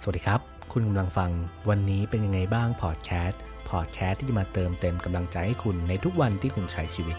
สวัสดีครับคุณกำลังฟังวันนี้เป็นยังไงบ้างพอดแคสต์ที่จะมาเติมเต็มกำลังใจให้คุณในทุกวันที่คุณใช้ชีวิต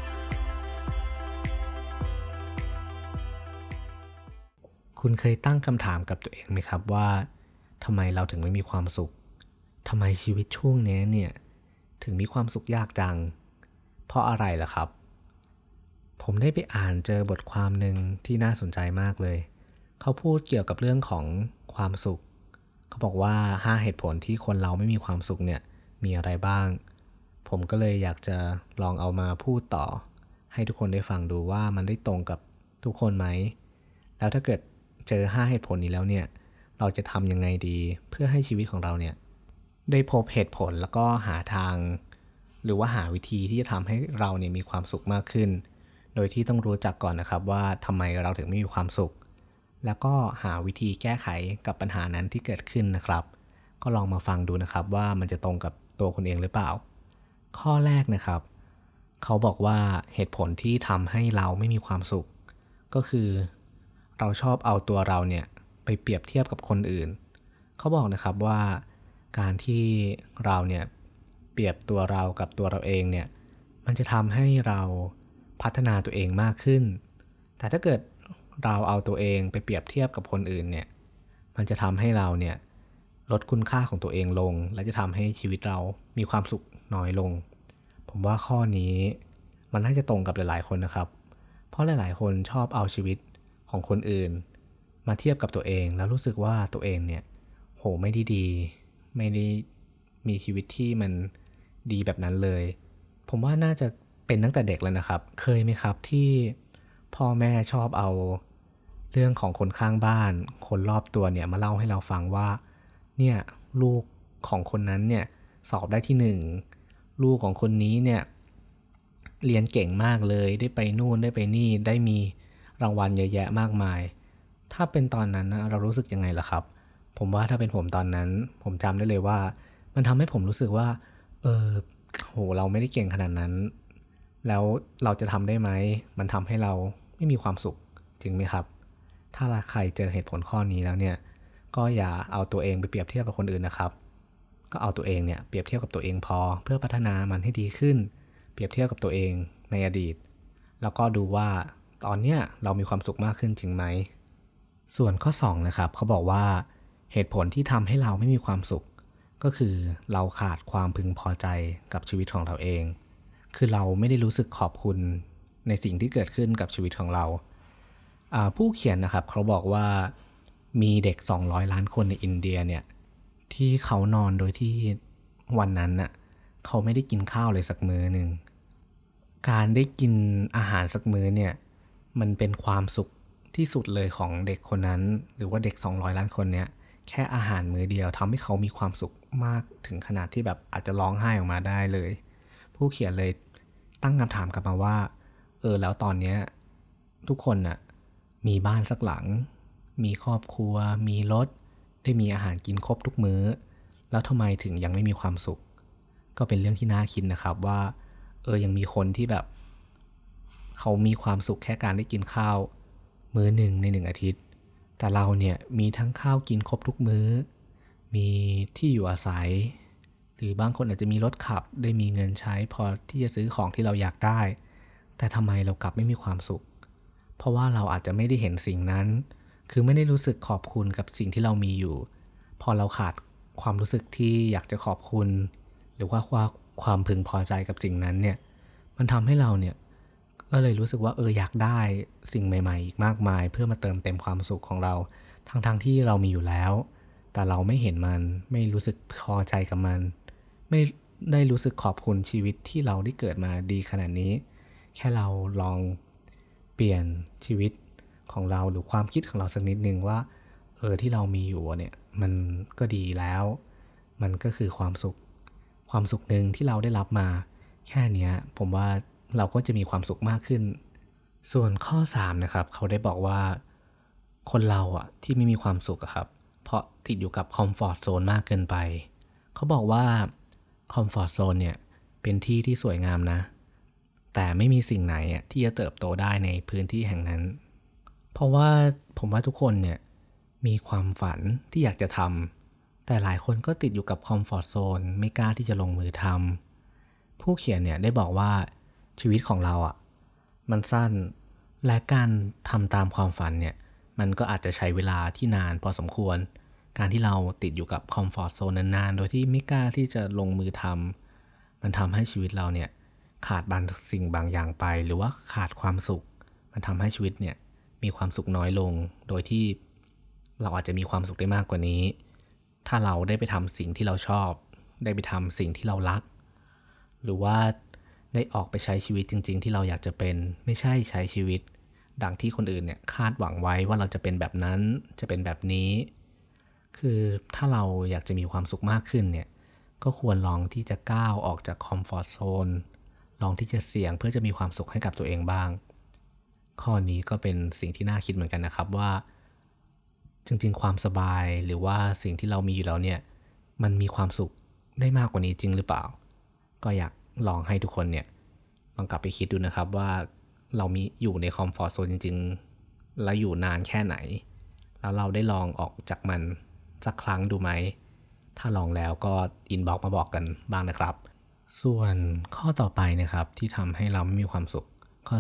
คุณเคยตั้งคำถามกับตัวเองไหมครับว่าทำไมเราถึงไม่มีความสุขทำไมชีวิตช่วงนี้เนี่ยถึงมีความสุขยากจังเพราะอะไรล่ะครับผมได้ไปอ่านเจอบทความหนึ่งที่น่าสนใจมากเลยเขาพูดเกี่ยวกับเรื่องของความสุขเขาบอกว่า5เหตุผลที่คนเราไม่มีความสุขเนี่ยมีอะไรบ้างผมก็เลยอยากจะลองเอามาพูดต่อให้ทุกคนได้ฟังดูว่ามันได้ตรงกับทุกคนไหมแล้วถ้าเกิดเจอ5เหตุผลนี้แล้วเนี่ยเราจะทำยังไงดีเพื่อให้ชีวิตของเราเนี่ยได้พบเหตุผลแล้วก็หาทางหรือว่าหาวิธีที่จะทำให้เราเนี่ยมีความสุขมากขึ้นโดยที่ต้องรู้จักก่อนนะครับว่าทำไมเราถึงไม่มีความสุขแล้วก็หาวิธีแก้ไขกับปัญหานั้นที่เกิดขึ้นนะครับก็ลองมาฟังดูนะครับว่ามันจะตรงกับตัวคุณเองหรือเปล่าข้อแรกนะครับเขาบอกว่าเหตุผลที่ทำให้เราไม่มีความสุขก็คือเราชอบเอาตัวเราเนี่ยไปเปรียบเทียบกับคนอื่นเขาบอกนะครับว่าการที่เราเนี่ยเปรียบตัวเรากับตัวเราเองเนี่ยมันจะทำให้เราพัฒนาตัวเองมากขึ้นแต่ถ้าเกิดเราเอาตัวเองไปเปรียบเทียบกับคนอื่นเนี่ยมันจะทำให้เราเนี่ยลดคุณค่าของตัวเองลงและจะทำให้ชีวิตเรามีความสุขน้อยลงผมว่าข้อนี้มันน่าจะตรงกับหลายๆคนนะครับเพราะหลายๆคนชอบเอาชีวิตของคนอื่นมาเทียบกับตัวเองแล้วรู้สึกว่าตัวเองเนี่ยไม่ได้ดีไม่ได้มีชีวิตที่มันดีแบบนั้นเลยผมว่าน่าจะเป็นตั้งแต่เด็กแล้วนะครับเคยไหมครับที่พ่อแม่ชอบเอาเรื่องของคนข้างบ้านคนรอบตัวเนี่ยมาเล่าให้เราฟังว่าเนี่ยลูกของคนนั้นเนี่ยสอบได้ที่หนึ่งลูกของคนนี้เนี่ยเรียนเก่งมากเลยได้ไปนู่นได้ไปนี่ได้มีรางวัลเยอะแยะมากมายถ้าเป็นตอนนั้นนะเรารู้สึกยังไงล่ะครับผมว่าถ้าเป็นผมตอนนั้นผมจำได้เลยว่ามันทำให้ผมรู้สึกว่าเราไม่ได้เก่งขนาดนั้นแล้วเราจะทำได้ไหมมันทำให้เราไม่มีความสุขจริงไหมครับถ้าใครเจอเหตุผลข้อนี้แล้วเนี่ยก็อย่าเอาตัวเองไปเปรียบเทียบกับคนอื่นนะครับก็เอาตัวเองเนี่ยเปรียบเทียบกับตัวเองพอเพื่อพัฒนามันให้ดีขึ้นเปรียบเทียบกับตัวเองในอดีตแล้วก็ดูว่าตอนเนี้ยเรามีความสุขมากขึ้นจริงไหมส่วนข้อ2นะครับเขาบอกว่าเหตุผลที่ทำให้เราไม่มีความสุขก็คือเราขาดความพึงพอใจกับชีวิตของเราเองคือเราไม่ได้รู้สึกขอบคุณในสิ่งที่เกิดขึ้นกับชีวิตของเราผู้เขียนนะครับเขาบอกว่ามีเด็ก200ล้านคนในอินเดียเนี่ยที่เขานอนโดยที่วันนั้นน่ะเขาไม่ได้กินข้าวเลยสักมื้อนึงการได้กินอาหารสักมื้อเนี่ยมันเป็นความสุขที่สุดเลยของเด็กคนนั้นหรือว่าเด็ก200ล้านคนเนี่ยแค่อาหารมื้อเดียวทำให้เขามีความสุขมากถึงขนาดที่แบบอาจจะร้องไห้ออกมาได้เลยผู้เขียนเลยตั้งคำถามกลับมาว่าแล้วตอนนี้ทุกคนน่ะมีบ้านสักหลังมีครอบครัวมีรถได้มีอาหารกินครบทุกมื้อแล้วทำไมถึงยังไม่มีความสุขก็เป็นเรื่องที่น่าคิดนะครับว่ายังมีคนที่แบบเขามีความสุขแค่การได้กินข้าวมื้อหนึ่งใน1อาทิตย์แต่เราเนี่ยมีทั้งข้าวกินครบทุกมื้อมีที่อยู่อาศัยหรือบางคนอาจจะมีรถขับได้มีเงินใช้พอที่จะซื้อของที่เราอยากได้แต่ทำไมเรากลับไม่มีความสุขเพราะว่าเราอาจจะไม่ได้เห็นสิ่งนั้นคือไม่ได้รู้สึกขอบคุณกับสิ่งที่เรามีอยู่พอเราขาดความรู้สึกที่อยากจะขอบคุณหรือว่าความพึงพอใจกับสิ่งนั้นเนี่ยมันทำให้เราเนี่ยก็เลยรู้สึกว่าอยากได้สิ่งใหม่ๆอีกมากมายเพื่อมาเติมเต็มความสุขของเราทั้งที่เรามีอยู่แล้วแต่เราไม่เห็นมันไม่รู้สึกพอใจกับมันไม่ได้รู้สึกขอบคุณชีวิตที่เราได้เกิดมาดีขนาดนี้แค่เราลองเปลี่ยนชีวิตของเราหรือความคิดของเราสักนิดนึงว่าที่เรามีอยู่เนี่ยมันก็ดีแล้วมันก็คือความสุขหนึ่งที่เราได้รับมาแค่นี้ผมว่าเราก็จะมีความสุขมากขึ้นส่วนข้อ3นะครับเขาได้บอกว่าคนเราที่ไม่มีความสุขครับเพราะติดอยู่กับคอมฟอร์ตโซนมากเกินไปเขาบอกว่าคอมฟอร์ตโซนเนี่ยเป็นที่ที่สวยงามนะแต่ไม่มีสิ่งไหนที่จะเติบโตได้ในพื้นที่แห่งนั้นเพราะว่าผมว่าทุกคนเนี่ยมีความฝันที่อยากจะทำแต่หลายคนก็ติดอยู่กับคอมฟอร์ตโซนไม่กล้าที่จะลงมือทำผู้เขียนเนี่ยได้บอกว่าชีวิตของเราอ่ะมันสั้นและการทำตามความฝันเนี่ยมันก็อาจจะใช้เวลาที่นานพอสมควรการที่เราติดอยู่กับคอมฟอร์ตโซนนานๆโดยที่ไม่กล้าที่จะลงมือทำมันทำให้ชีวิตเราเนี่ยขาดบางสิ่งบางอย่างไปหรือว่าขาดความสุขมันทำให้ชีวิตเนี่ยมีความสุขน้อยลงโดยที่เราอาจจะมีความสุขได้มากกว่านี้ถ้าเราได้ไปทำสิ่งที่เราชอบได้ไปทำสิ่งที่เรารักหรือว่าได้ออกไปใช้ชีวิตจริงๆที่เราอยากจะเป็นไม่ใช่ใช้ชีวิตดังที่คนอื่นเนี่ยคาดหวังไว้ว่าเราจะเป็นแบบนั้นจะเป็นแบบนี้คือถ้าเราอยากจะมีความสุขมากขึ้นเนี่ยก็ควรลองที่จะก้าวออกจากคอมฟอร์ตโซนลองที่จะเสี่ยงเพื่อจะมีความสุขให้กับตัวเองบ้างข้อนี้ก็เป็นสิ่งที่น่าคิดเหมือนกันนะครับว่าจริงๆความสบายหรือว่าสิ่งที่เรามีอยู่แล้วเนี่ยมันมีความสุขได้มากกว่านี้จริงหรือเปล่าก็อยากลองให้ทุกคนเนี่ยลองกลับไปคิดดูนะครับว่าเรามีอยู่ในคอมฟอร์ตโซนจริงๆแล้วอยู่นานแค่ไหนแล้วเราได้ลองออกจากมันสักครั้งดูไหมถ้าลองแล้วก็อินบ็อกซ์มาบอกกันบ้างนะครับส่วนข้อต่อไปนะครับที่ทำให้เราไม่มีความสุขข้อ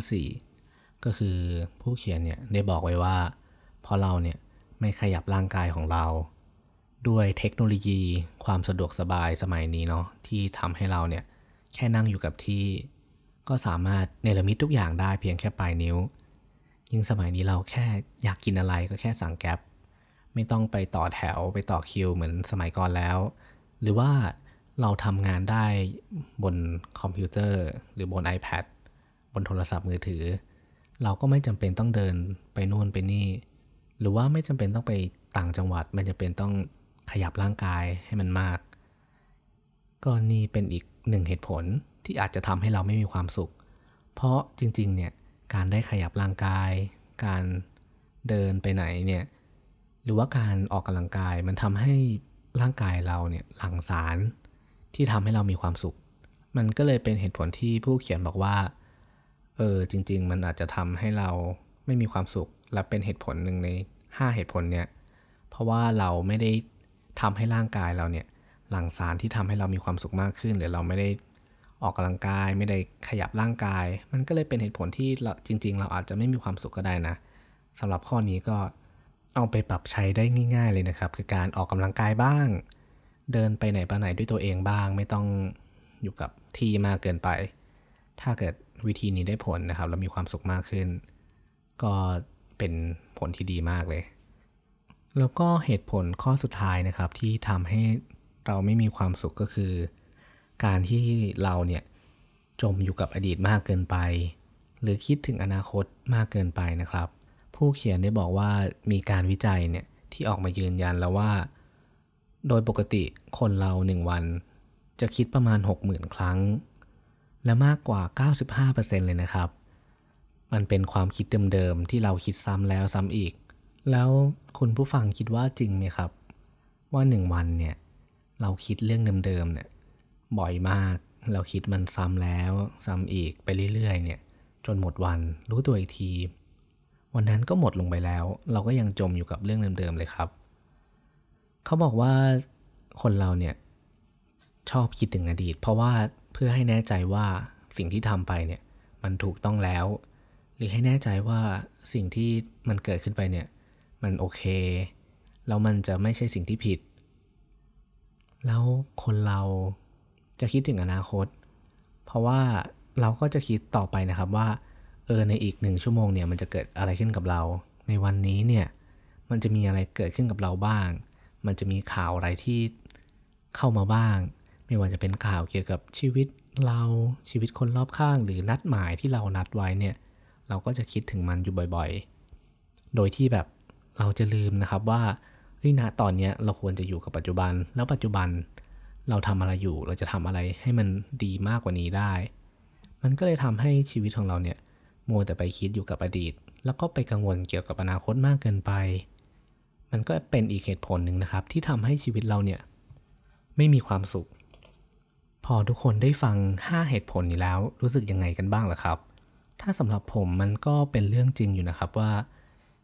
4ก็คือผู้เขียนเนี่ยได้บอกไว้ว่าพอเราเนี่ยไม่ขยับร่างกายของเราด้วยเทคโนโลยีความสะดวกสบายสมัยนี้เนาะที่ทำให้เราเนี่ยแค่นั่งอยู่กับที่ก็สามารถเนรมิตทุกอย่างได้เพียงแค่ปลายนิ้วยิ่งสมัยนี้เราแค่อยากกินอะไรก็แค่สั่งแก๊ปไม่ต้องไปต่อแถวไปต่อคิวเหมือนสมัยก่อนแล้วหรือว่าเราทำงานได้บนคอมพิวเตอร์หรือบน iPad บนโทรศัพท์มือถือเราก็ไม่จำเป็นต้องเดินไปนู่นไปนี่หรือว่าไม่จำเป็นต้องไปต่างจังหวัดไม่จำเป็นต้องขยับร่างกายให้มันมากก็นี่เป็นอีกหนึ่งเหตุผลที่อาจจะทำให้เราไม่มีความสุขเพราะจริงๆเนี่ยการได้ขยับร่างกายการเดินไปไหนเนี่ยหรือว่าการออกกำลังกายมันทำให้ร่างกายเราเนี่ยหลั่งสารที่ทำให้เรามีความสุขมันก็เลยเป็นเหตุผลที่ผู้เขียนบอกว่าจริงๆมันอาจจะทำให้เราไม่มีความสุขและเป็นเหตุผลหนึ่งใน5เหตุผลเนี่ยเพราะว่าเราไม่ได้ทำให้ร่างกายเราเนี่ยหลั่งสารที่ทำให้เรามีความสุขมากขึ้นหรือเราไม่ได้ออกกำลังกายไม่ได้ขยับร่างกายมันก็เลยเป็นเหตุผลที่เราจริงๆเราอาจจะไม่มีความสุขก็ได้นะสำหรับข้อนี้ก็เอาไปปรับใช้ได้ง่ายๆเลยนะครับคือการออกกำลังกายบ้างเดินไปไหนมาไหนด้วยตัวเองบ้างไม่ต้องอยู่กับที่มากเกินไปถ้าเกิดวิธีนี้ได้ผลนะครับแล้วมีความสุขมากขึ้นก็เป็นผลที่ดีมากเลยแล้วก็เหตุผลข้อสุดท้ายนะครับที่ทำให้เราไม่มีความสุขก็คือการที่เราเนี่ยจมอยู่กับอดีตมากเกินไปหรือคิดถึงอนาคตมากเกินไปนะครับผู้เขียนได้บอกว่ามีการวิจัยเนี่ยที่ออกมายืนยันแล้วว่าโดยปกติคนเรา1วันจะคิดประมาณ 60,000 ครั้งและมากกว่า 95% เลยนะครับมันเป็นความคิดเดิมๆที่เราคิดซ้ำแล้วซ้ำอีกแล้วคุณผู้ฟังคิดว่าจริงไหมครับว่า1วันเนี่ยเราคิดเรื่องเดิมๆเนี่ยบ่อยมากเราคิดมันซ้ำแล้วซ้ำอีกไปเรื่อยๆเนี่ยจนหมดวันรู้ตัวอีกทีวันนั้นก็หมดลงไปแล้วเราก็ยังจมอยู่กับเรื่องเดิมๆเลยครับเขาบอกว่าคนเราเนี่ยชอบคิดถึงอดีตเพราะว่าเพื่อให้แน่ใจว่าสิ่งที่ทำไปเนี่ยมันถูกต้องแล้วหรือให้แน่ใจว่าสิ่งที่มันเกิดขึ้นไปเนี่ยมันโอเคแล้วมันจะไม่ใช่สิ่งที่ผิดแล้วคนเราจะคิดถึงอนาคตเพราะว่าเราก็จะคิดต่อไปนะครับว่าในอีก1ชั่วโมงเนี่ยมันจะเกิดอะไรขึ้นกับเราในวันนี้เนี่ยมันจะมีอะไรเกิดขึ้นกับเราบ้างมันจะมีข่าวอะไรที่เข้ามาบ้างไม่ว่าจะเป็นข่าวเกี่ยวกับชีวิตเราชีวิตคนรอบข้างหรือนัดหมายที่เรานัดไว้เนี่ยเราก็จะคิดถึงมันอยู่บ่อยๆโดยที่แบบเราจะลืมนะครับว่าณตอนนี้เราควรจะอยู่กับปัจจุบันแล้วปัจจุบันเราทำอะไรอยู่เราจะทำอะไรให้มันดีมากกว่านี้ได้มันก็เลยทำให้ชีวิตของเราเนี่ยมัวแต่ไปคิดอยู่กับอดีตแล้วก็ไปกังวลเกี่ยวกับอนาคตมากเกินไปมันก็เป็นอีกเหตุผลหนึ่งนะครับที่ทำให้ชีวิตเราเนี่ยไม่มีความสุขพอทุกคนได้ฟัง5เหตุผลนี้แล้วรู้สึกยังไงกันบ้างล่ะครับถ้าสำหรับผมมันก็เป็นเรื่องจริงอยู่นะครับว่า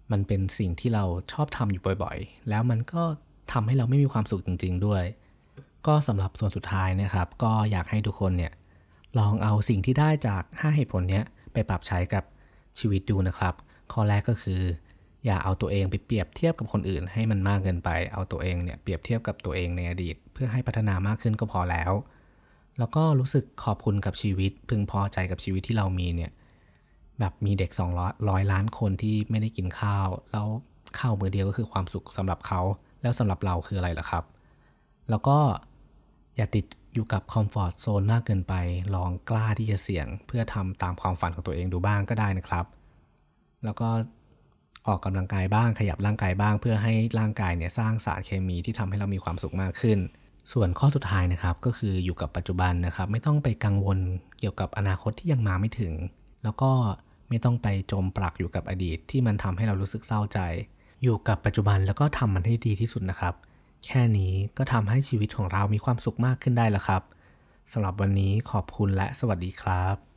มันเป็นสิ่งที่เราชอบทำอยู่บ่อยๆแล้วมันก็ทำให้เราไม่มีความสุขจริงๆด้วยก็สำหรับส่วนสุดท้ายนะครับก็อยากให้ทุกคนเนี่ยลองเอาสิ่งที่ได้จาก5เหตุผลเนี้ยไปปรับใช้กับชีวิตดูนะครับข้อแรกก็คืออย่าเอาตัวเองไปเปรียบเทียบกับคนอื่นให้มันมากเกินไปเอาตัวเองเนี่ยเปรียบเทียบกับตัวเองในอดีตเพื่อให้พัฒนามากขึ้นก็พอแล้วก็รู้สึกขอบคุณกับชีวิตพึงพอใจกับชีวิตที่เรามีเนี่ยแบบมีเด็ก200ล้านคนที่ไม่ได้กินข้าวแล้วข้าวมื้อเดียวก็คือความสุขสำหรับเขาแล้วสำหรับเราคืออะไรล่ะครับแล้วก็อย่าติดอยู่กับคอมฟอร์ตโซนมากเกินไปลองกล้าที่จะเสี่ยงเพื่อทำตามความฝันของตัวเองดูบ้างก็ได้นะครับแล้วก็ออกกำลังกายบ้างขยับร่างกายบ้างเพื่อให้ร่างกายเนี่ยสร้างสารเคมีที่ทำให้เรามีความสุขมากขึ้นส่วนข้อสุดท้ายนะครับก็คืออยู่กับปัจจุบันนะครับไม่ต้องไปกังวลเกี่ยวกับอนาคตที่ยังมาไม่ถึงแล้วก็ไม่ต้องไปจมปลักอยู่กับอดีตที่มันทำให้เรารู้สึกเศร้าใจอยู่กับปัจจุบันแล้วก็ทำมันให้ดีที่สุดนะครับแค่นี้ก็ทำให้ชีวิตของเรามีความสุขมากขึ้นได้แล้วครับสำหรับวันนี้ขอบคุณและสวัสดีครับ